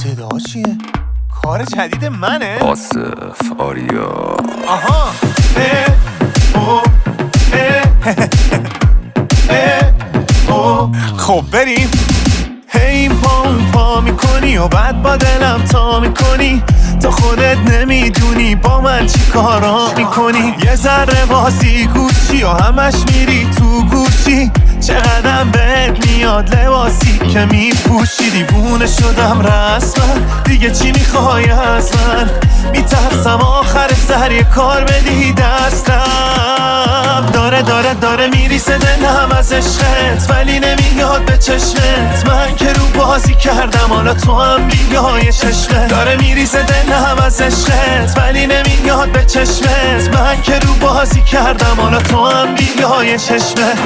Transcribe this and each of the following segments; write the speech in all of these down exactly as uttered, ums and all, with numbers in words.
صدا چیه؟ کار جدید منه؟ آصف آریا. آها اه او اه اه او. خب بریم. هی پا اون پا میکنی و بعد با دلم تا میکنی، تو خودت نمیدونی با من چی کارا میکنی. یه ذره بازی گوشی و همش میری تو گوشی، چقدرم بهت میاد لباسی که میپوشی. دیوونه شدم رسما، دیگه چی میخوای از من؟ میترسم آخر سر یه کار بدی دستم. داره داره داره میریسه دلم از عشقت، ولی نمیاد به چشمت. من که رو بازی کردم حالا تو هم بیای چشمت. داره میریسه دلم از عشقت، ولی نمیاد به چشمت. من که رو بازی کردم حالا تو هم بیای چشمت.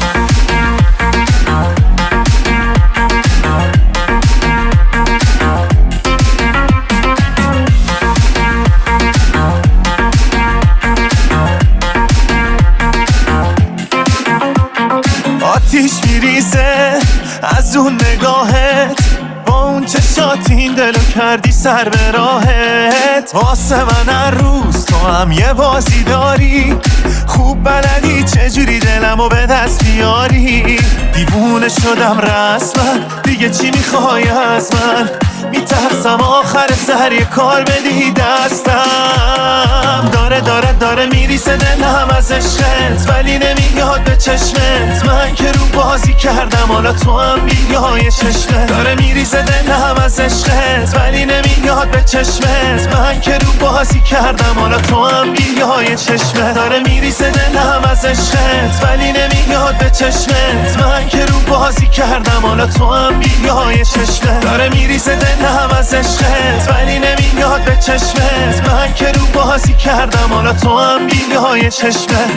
آتیش میریزه از اون نگاهت، با اون چشات این دلو کردی سر به راهت. واسه من هر روز تو هم یه بازی داری، خوب بلدی چجوری دلمو به دست بیاری. دیوونه شدم رسما، دیگه چی میخوای از من؟ میترسم آخر سر یه کار بدی دستم. داره داره داره میریسه دلم از عشقت، ولی نمیاد به چشمت. من که رو بازی کردم حالا تو هم بیای چشمت. داره میریسه دلم از عشقت، ولی نمیاد به چشمت. من که رو بازی کردم حالا تو هم بیای چشمت. داره میریسه دلم از عشقت، ولی نمیاد به چشمت. من که رو بازی کردم حالا تو هم بیای چشمت. داره میریسه دلم از عشقت، ولی نمیاد به چشمت. من که رو بازی کردم حالا تو هم بیای چشمت.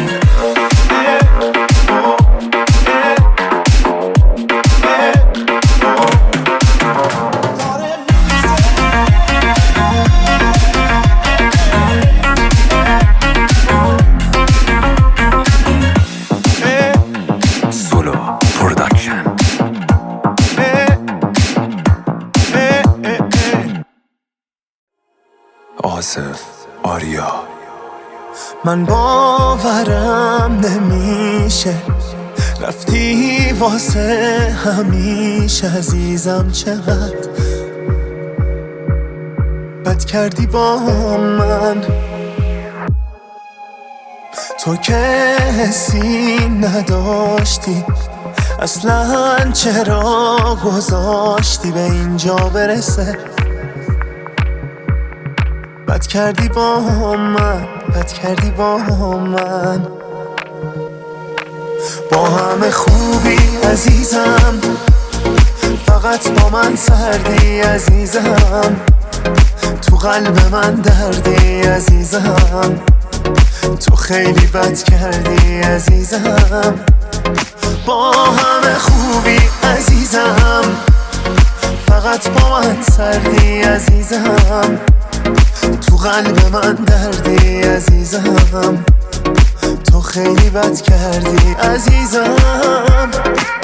آصف آریا. من باورم نمیشه رفتی واسه همیشه. عزیزم چقدر بد کردی با من، تو که حسی نداشتی اصلا. چرا گذاشتی به اینجا برسه؟ بد کردی با من، بد کردی با من. با همه خوبی عزیزم، فقط با من سردی عزیزم. تو قلب من دردی عزیزم، تو خیلی بد کردی عزیزم. با همه خوبی عزیزم، فقط با من سردی عزیزم. تو قلب من دردی عزیزم، تو خیلی بد کردی عزیزم.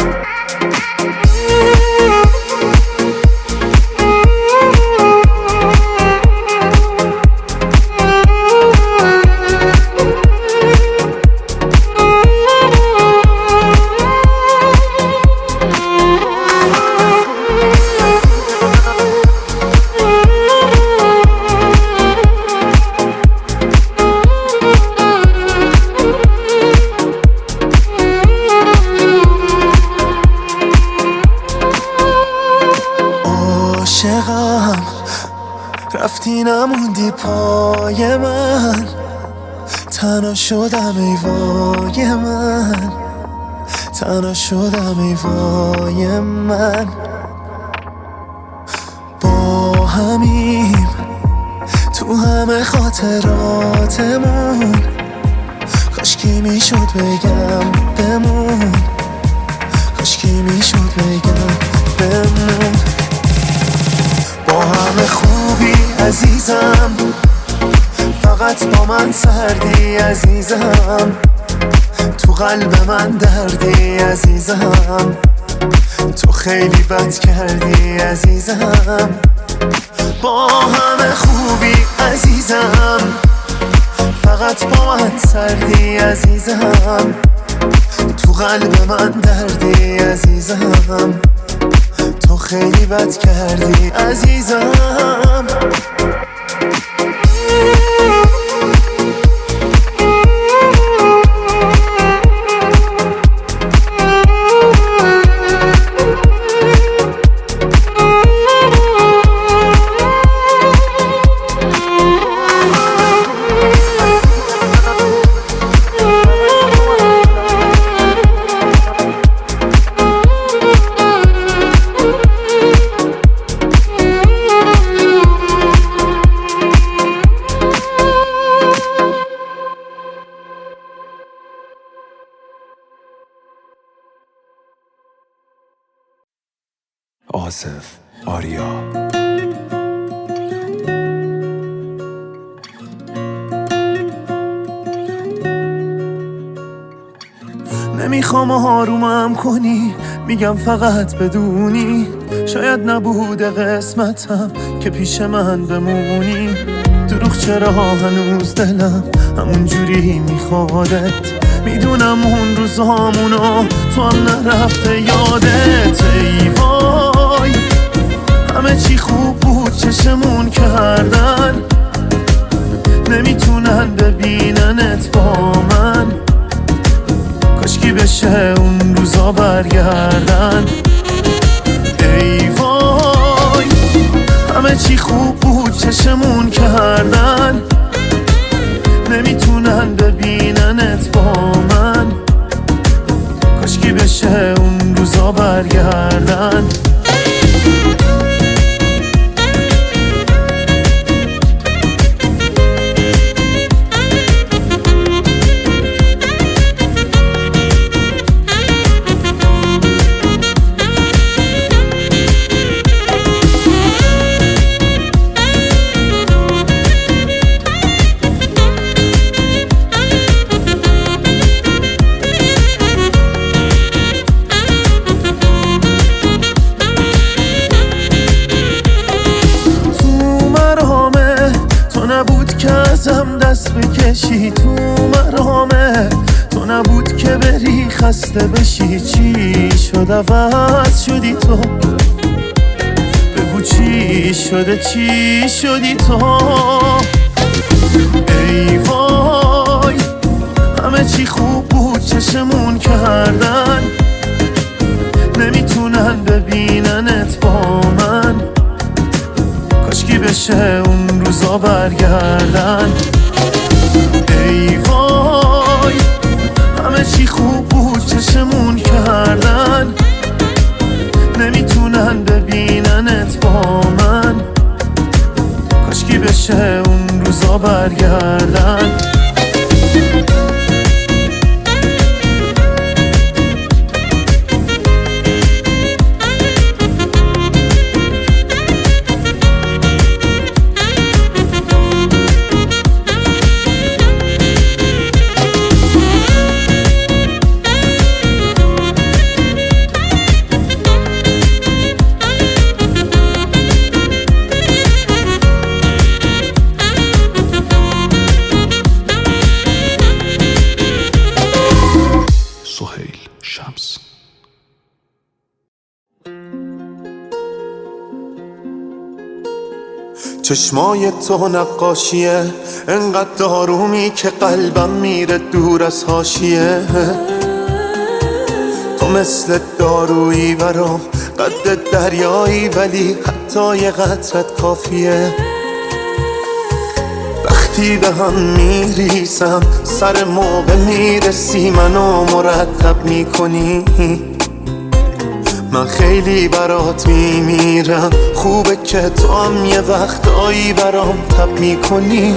عاشقم رفتی نموندی پای من، تنها شدم ای وای من، تنها شدم ای وای من. با همیم تو همه خاطراتمون، کاشکی میشد بگم بمون، کاشکی میشد بگم بمون. با همه خوبی عزیزم، فقط با من سردی عزیزم. تو قلب من دردی عزیزم، تو خیلی بد کردی عزیزم. با همه خوبی عزیزم، فقط با من سردی عزیزم، تو قلب من دردی عزیزم، تو خیلی بد کردی عزیزم. آصف آریا. نمیخوام آرومم کنی، میگم فقط بدونی شاید نبوده قسمتم که پیش من بمونی. دروغ چرا هنوز دلم همون جوری میخوادت، میدونم اون روزامونو تو هم نرفته یادت. ای وای همه چی خوب بود چشمون کردن، نمیتونن ببیننت با من، کاشکی بشه اون روزا برگردن. ای وای همه چی خوب بود چشمون کردن، نمیتونن ببیننت با من، کاشکی بشه اون روزا برگردن. دست بکشی تو مرامه، تو نبود که بری خسته بشی. چی شد عوض شدی تو، بگو چی شده چی شدی تو. ای وای همه چی خوب بود چشمون کردن، نمیتونن ببیننت با من، کاشکی بشه اون روزا برگردن. ای وای همه چی خوب بود چشمون کردن، نمیتونن ببیننت با من، کاشکی بشه اون روزا برگردن. چشمای تو نقاشیه، انقدر دارومی که قلبم میره دور از حاشیه. تو مثل دارویی برام، قد دریایی ولی حتی یه قطرت کافیه. وقتی به هم میریسم سر موقع میرسی، منو مرتب میکنی. من خیلی برات میمیرم، خوبه که تو هم یه وقتایی برام تب میکنی.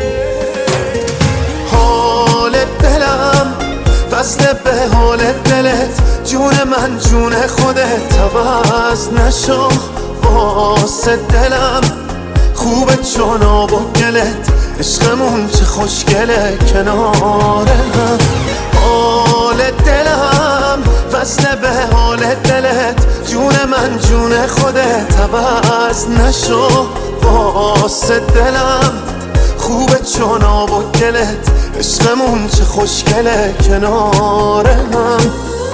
حال دلم وصله به حال دلت، جون من جون خودت، عوض نشو واسه دلم. خوبه چون آب و گلت، عشقمون چه خوشگله کناره هم. حال دلم وصله به حال دلت، جون من من جون خودت عوض نشو واسه دلم خوبه چون آب و گلت عشقمون چه خوشگله کنار هم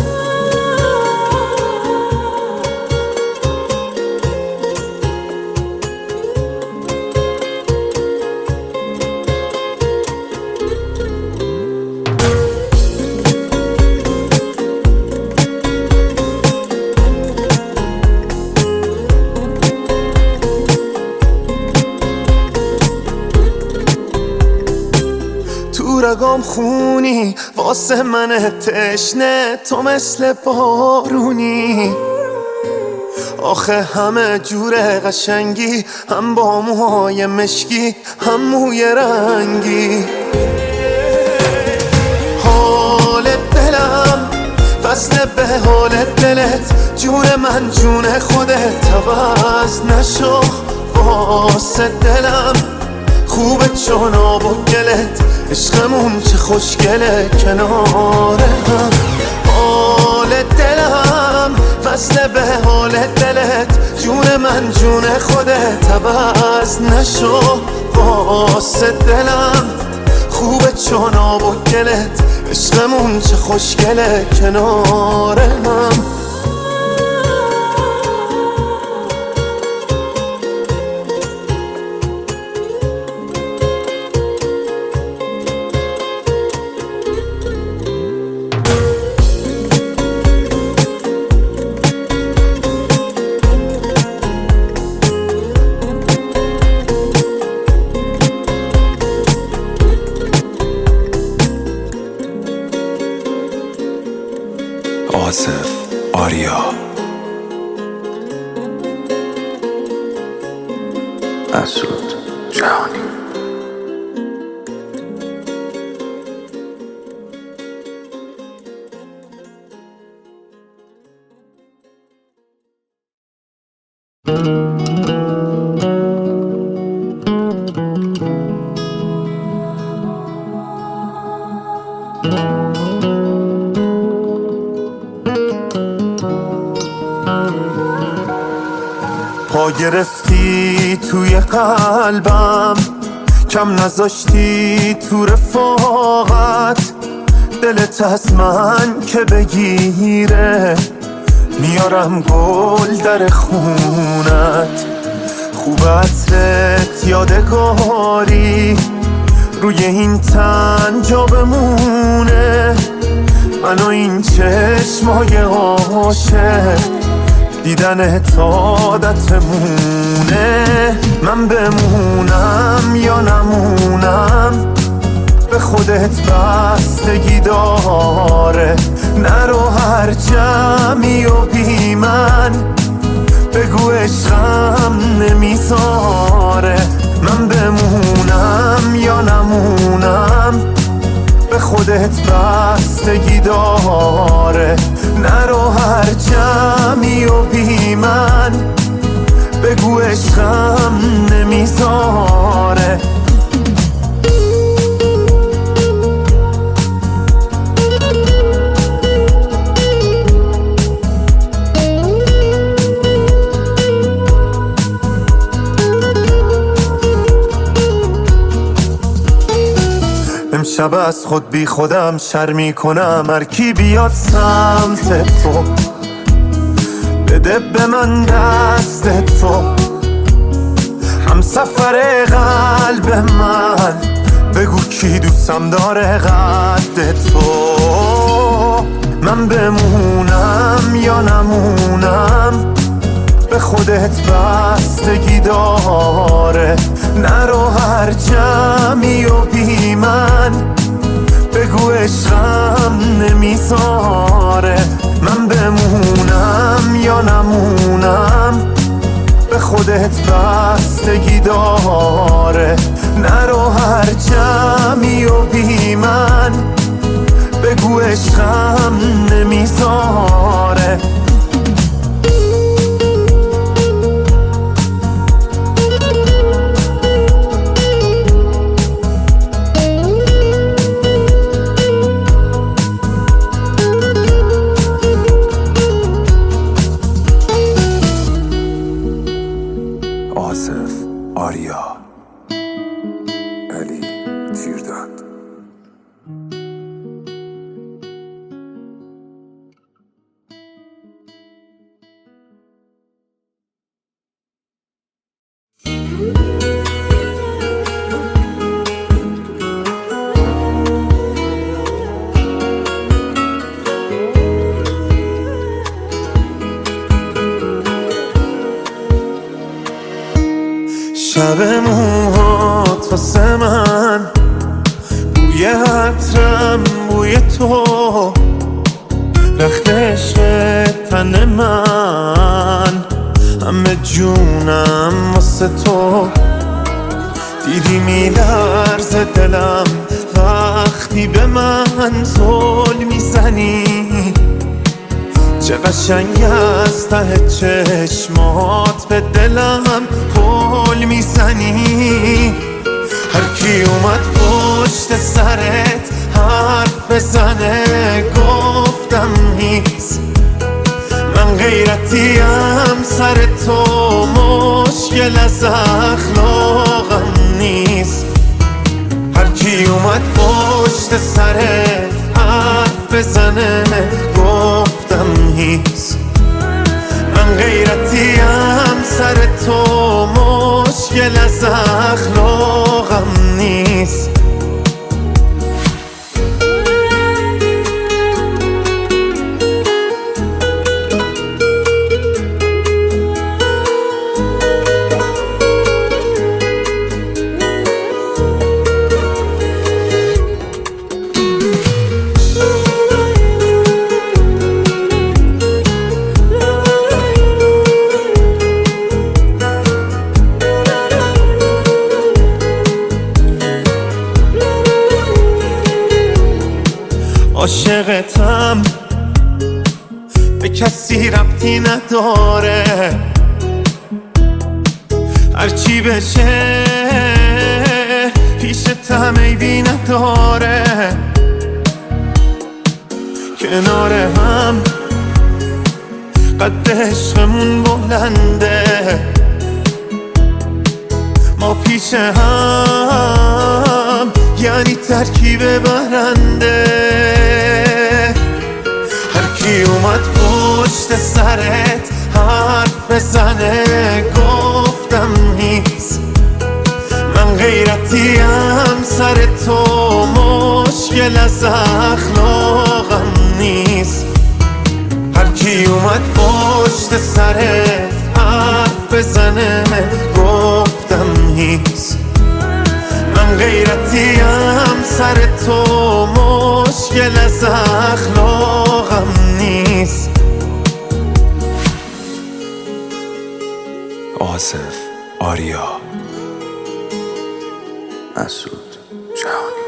رگام خونی واسه من تشنه تو مثل بارونی آخه همه جور قشنگی هم با موهای مشکی هم موی رنگی حال دلم وصل به حال دلت جون من جون خودت عوض نشو واسه دلم خوبه چون آب و گلت عشقمون چه خوشگله کنار هم حال دلم وصل به حال دلت جون من جون خودت عوض نشو واسه دلم خوبه چون آب و گلت عشقمون چه خوشگله کنار هم آصف آریا مسعود جهانی پا گرفتی توی قلبم کم نذاشتی تو رفاقت دلت از من که بگیره میارم گل در خونت خوب عطرت یادگاری روی این تن جا بمونه من و این چشمای عاشق دیدن عادتمونه من بمونم یا نمونم به خودت بستگی داره نرو هر جمعی و بی من بگو عشقم نمیذاره من بمونم یا نمونم به خودت بستگی داره نرو هر جمعی و بی من بگو عشقم نمیذاره امشب از خود بی خودم شرمی کنم هر کی بیاد سمت تو بده به من دست تو هم سفر قلب من بگو کی دوستم داره قد تو من بمونم یا نمونم به خودت بستگی داره نرو هر جمعی و بی من بگو عشقم نمیذاره من بمونم یا نمونم به خودت بستگی داره نرو هر جمعی و بی من بگو عشقم نمیذاره آریا علی تیرداد. شب موهات واسه من بوی عطرم بوی تو رخت عشق تن من همه جونم واسه تو دیدی میلرزه دلم وقتی به من زل میزنی چه قشنگ از ته چشمات به دلم پل میزنی هر کی اومد پشت سرت حرف بزنه گفتم نیست من غیرتیم سر تو مشکل از اخلاقم نیست هر کی اومد پشت سرت حرف بزنه گفتم نیست من غیرتیم سر تو مشکل از اخلاقم نیست عاشقتم به کسی ربطی نداره هرچی بشه پیشتم عیبی نداره کنار هم قد عشقمون بلنده ما پیش هم یعنی ترکیب برنده هر کی اومد پشت سرت حرف بزنه گفتم نیست من غیرتیم سر تو مشکل از اخلاقم نیست هر کی اومد پشت سرت حرف بزنه گفتم نیست من غیرتیم سر تو مشکل از اخلاقم نیست آصف آریا مسعود جهانی.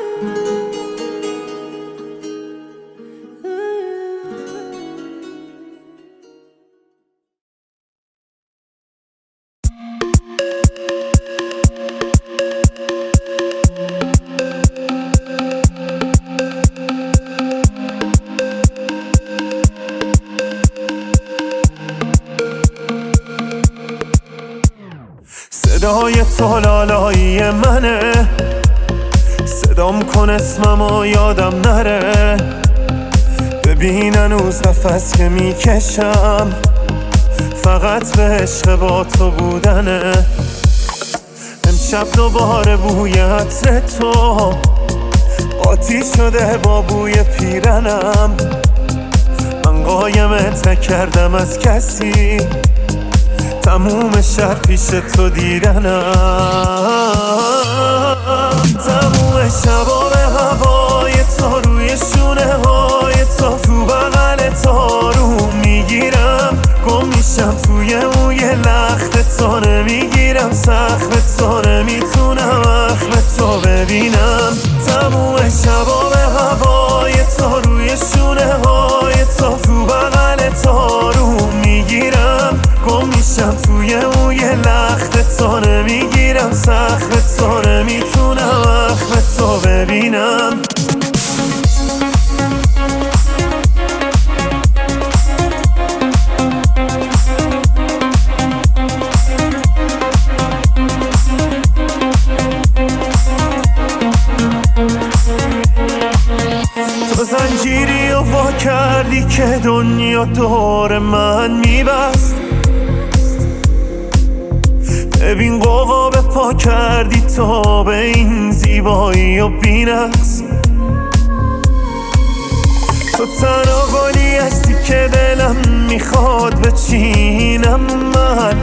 صدای تو لالایی منه صدام کن اسممو یادم نره ببین هنوز نفس که میکشم فقط به عشق با تو بودنه امشب دوباره بوی عطر تو قاطی شده با بوی پیرنم من قایمت نکردم از کسی تموم شهر پیش تو دیدنم تموم شبا به هوای تو روی شونه های تو تو بغل تو رو میگیرم گم میشم توی موی لخت تو نمیگیرم سخت تو نمیتونم اخم تو ببینم تموم شبا به هوای تو روی شونه های تو تو بغل تو رو میگیرم گم میشم توی موی لخت تو نمیگیرم سخت تو نمیتونم اخم تو ببینم ببین قوا به پا کردی تا به این زیبایی و بی‌نقص. تو تنها گلی هستی که دلم میخواد بچینم من.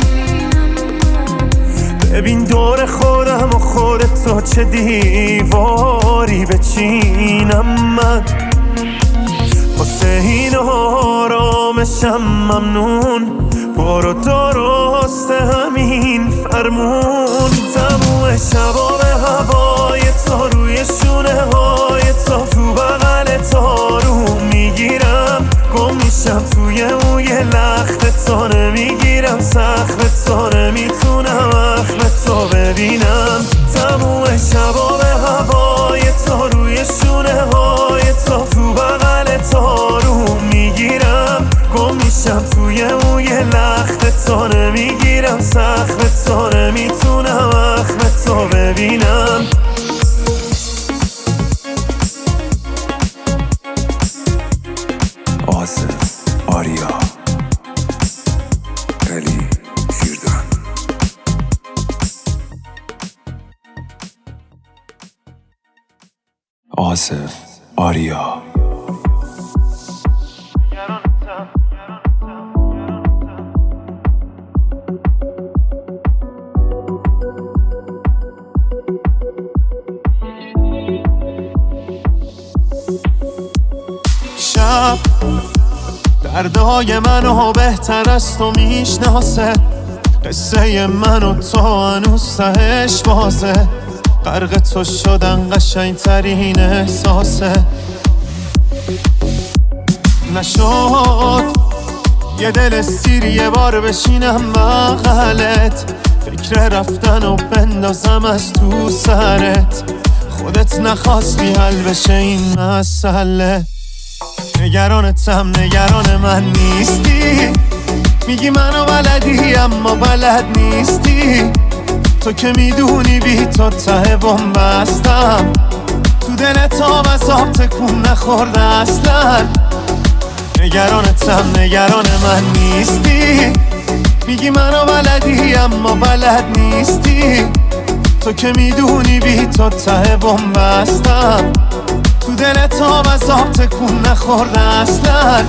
ببین دور خودم و خودتو چه دیواری بچینم من. واسه این آرامشم ممنون، برو درست همین فرمون. تموم شبا به هوای تو، روی شونه های تو، تو بغل تو رو میگیرم. گم میشم توی موی لخت تو، نمیگیرم سخت تو، نمیتونم اخم تو ببینم. تموم شبا به هوای تو، روی شونه های تو، تو بغل تو رو میگیرم. گم میشم توی موی لخت تو، نمیگیرم سخت تو، نمیتونم اخم تو ببینم. آصف آریا علی شیردان. آصف آریا شب دردای منو بهتر از تو میشناسه، قصه منو تو هنوز تهش بازه. غرق تو شدن قشنگترین احساسه. نشد یه دل سیر یه بار بشینم بغلت، فکر رفتن و بندازم از تو سرت. خودت نخواستی حل بشه این مسئله. نگرانتم نگران من نیستی، میگی منو بلدی اما بلد نیستی. تو که میدونی بی تو ته بومبستم، تو دلت آب از آب تکون نخورده اصلا. نگرانتم نگران من نیستی، میگی منو بلدی اما بلد نیستی. تو که میدونی بی تو ته بومبستم، تو دلت آب از آب تکون نخورده اصلا.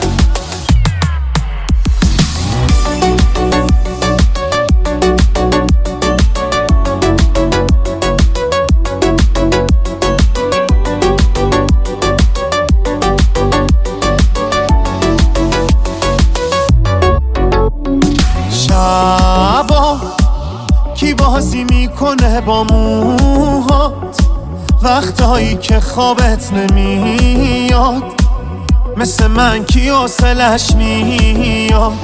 شبا کی بازی میکنه با موهات، وقتایی که خوابت نمیاد، مثل من کی حوصلش میاد.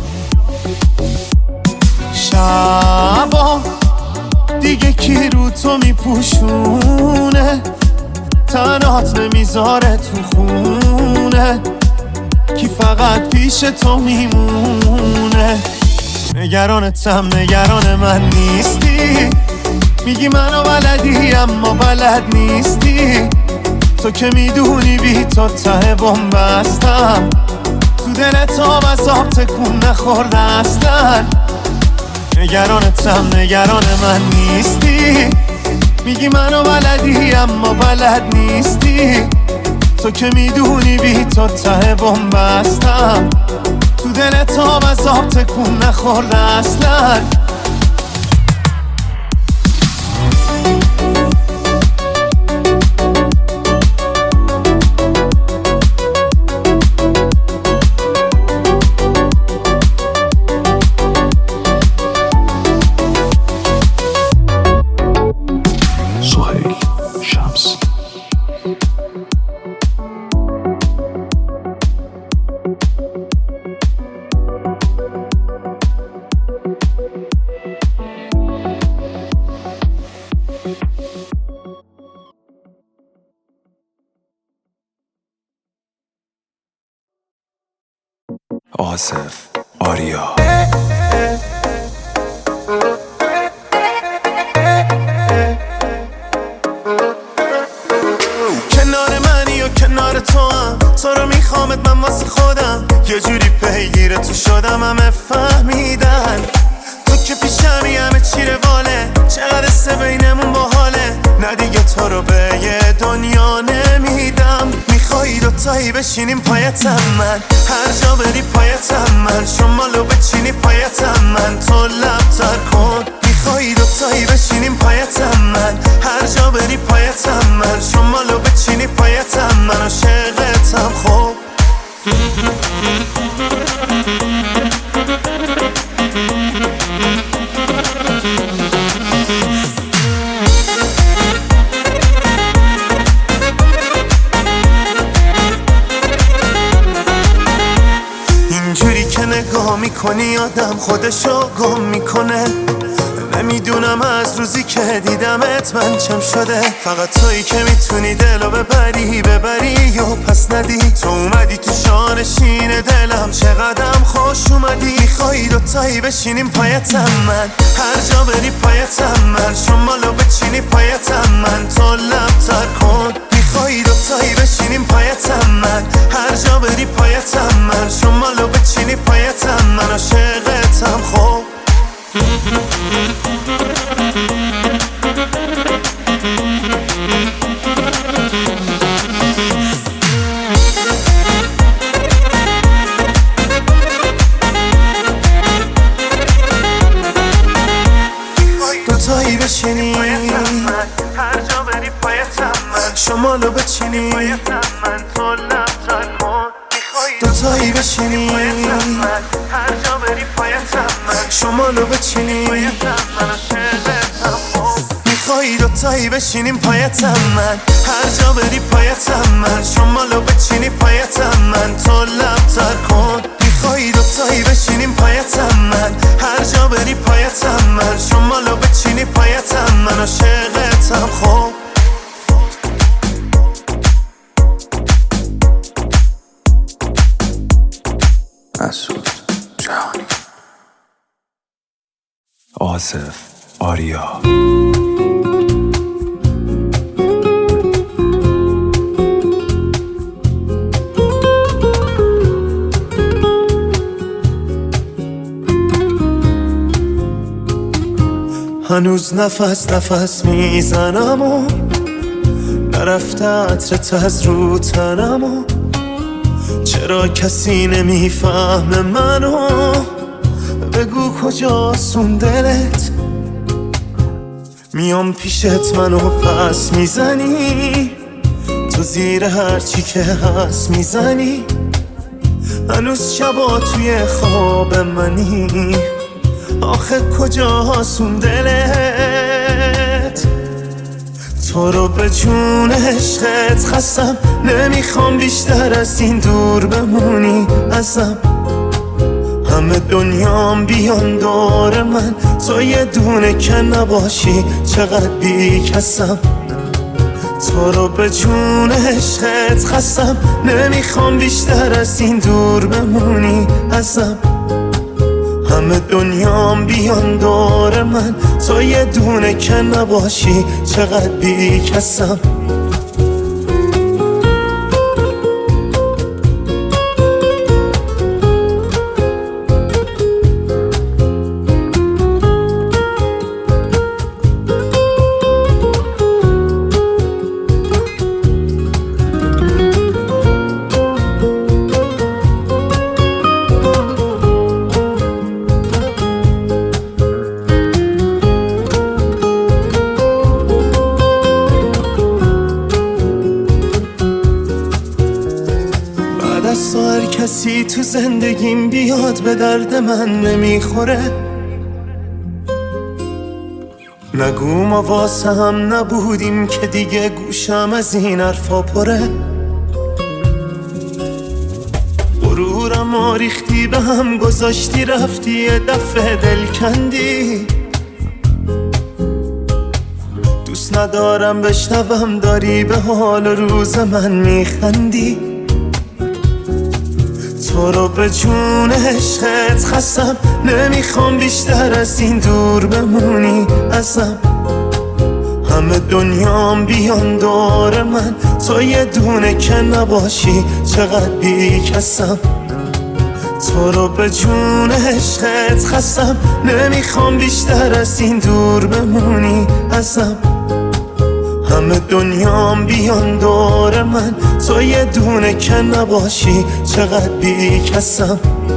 شبا دیگه کی رو تو میپوشونه، تنات نمیذاره تو خونه، کی فقط پیش تو میمونه. نگرانتم نگران من نیستی، میگی منو بلدی اما بلد نیستی. تو که میدونی بی تو ته بومبستم، تو دلت آب از آب تکون نخورده اصلا. نگرانتم نگران من نیستی، میگی منو بلدی اما بلد نیستی. تو که میدونی بی تو ته بومبستم، تو دلت آب از آب تکون نخورده اصلا. سهیل شمس. آصف آریا کنار منی و کنار تو هم، تو رو میخوامت من واسه خودم. یه جوری پیگیر تو شدم همه فهمیدن، تو که پیشمی همه چی رواله، چقدر سه بینمون باحاله. نه دیگه تو رو به یه دنیا نمیدم. میخوایی دوتایی بشینیم پایتم من، هر جا بری پایتم من، شمالو بچینی پایتم من، تو لب تر کن. میخوایی دوتایی بشینیم پایتم من، هر جا بری پایتم من، شمالو بچینی پایتم من، عاشقتم خوب. اینجوری که نگاه میکنی آدم خودشو گم میکنه. نمیدونم از روزی که دیدمت من چم شده. فقط تویی که میتونی دلو ببری ببری یا پس ندی. تو اومدی تو شانشین دلم، چقدرم خوش اومدی. میخوایی دوتایی بشینیم پایتم من، هر جا بری پایتم من، شمالو بچینی پایتم من، تو لب تر کن. میخوایی دوتایی بشینیم پایتم من، هر جا بری پایتم من، شمالو بچینی پایتم من، عاشقتم خوب. دوتایی بشینی هر جا بری پایتم من، شمالو بچینی پایتم من، تو لب تر کن. دوتایی بشینی هر جا بری پایتم من، شمالو بچینی پایتم من، عاشقتم خوب. میخوایی دوتایی بشینیم پایتم من، هر جا بری پایتم من، شمالو بچینی پایتم من، تو لب تر کن. میخوایی دوتایی بشینیم پایتم من، هر جا بری پایتم من، شمالو بچینی پایتم من، عاشقتم خوب. مسعود جهانی. آصف آریا. هنوز نفس نفس میزنم و نرفته عطرت از رو تنم و چرا کسی نمیفهمه منو. بگو کجاست اون دلت، میام پیشت منو پس میزنی، تو زیر هرچی که هست میزنی. هنوز شبا توی خواب منی، آخه کجاست اون دلت. تو رو به جون عشقت خستم، نمیخوام بیشتر از این دور بمونی ازم. همه دنیام بیان دور من، تو یه دونه که نباشی چقدر بی کسم. تو رو به جون عشقت خستم، نمیخوام بیشتر از این دور بمونی ازم. همه دنیام بیان دور من، تو یه دونه که نباشی چقدر بی کسم. هر کسی تو زندگیم بیاد به درد من نمیخوره. نگو ما واسه هم نبودیم که دیگه گوشم از این حرفا پره. غرورم آریختی به هم گذاشتی، رفتی یه دفعه دل کندی. دوست ندارم بشنوم داری به حال روز من میخندی. تو رو به جون عشقت خستم، نمیخوام بیشتر از این دور بمونی ازم. همه دنیام بیان دور من، تو یه دونه که نباشی چقدر بی کسم. تو رو به جون عشقت خستم، نمیخوام بیشتر از این دور بمونی ازم. همه دنیام بیان دور من، تو یه دونه که نباشی چقدر بی کسم.